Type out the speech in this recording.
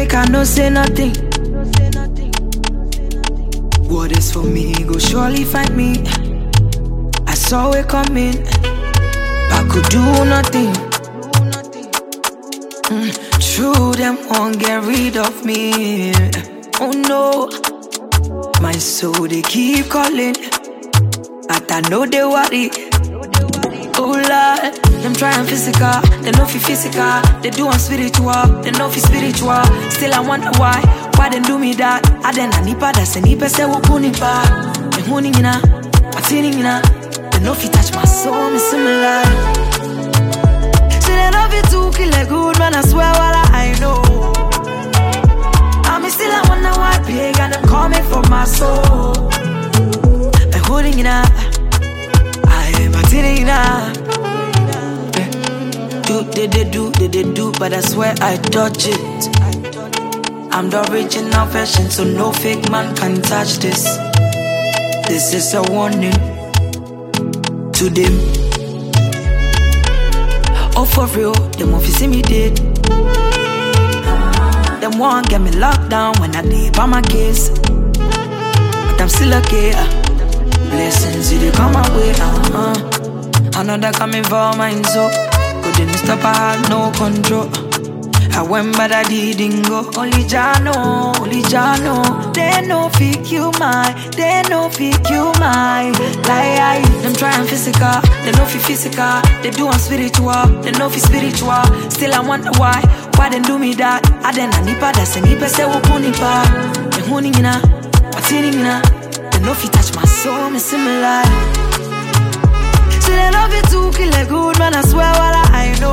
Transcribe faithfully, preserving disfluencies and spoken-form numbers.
make I no say nothing. What is for me, go surely find me. I saw it coming, I could do nothing. Mm, true, them won't get rid of me. Oh no, my soul they keep calling, but I know they worry. Oh Lord, them trying physical, they know fi physical. They do on spiritual, they know fi spiritual. Still I wonder why, why they do me that? I then I nipa da se nipa se wukuni pa. Me huni mina, matini mina. They know fi touch my soul, me similar. See they love it too, kill a good man, I swear what I know. I'm still I wonder why big and them coming for my soul. Me huni mina. Do, they, they do, they, they do, but I swear I dodge it. I'm the original version, so no fake man can touch this. This is a warning to them. Oh, for real, them won't see me dead. Them won't get me locked down when I leave by my case. But I'm still okay. Blessings, they come my way. Uh-huh. Another coming for mine, so couldn't stop, I had no control. I went but I didn't go. Only Jano, only Jano. They no pick you my, they no pick you my. Like I, them trying physical, they no fi physical. They do on spiritual, they no fi spiritual. Still I wonder why, why they do me that? I then I nipa da se nipa se wukuni pa. Me huni mina, matini mina. They no fi touch my soul, me similar. They love it too, kill a good man, I swear what I know.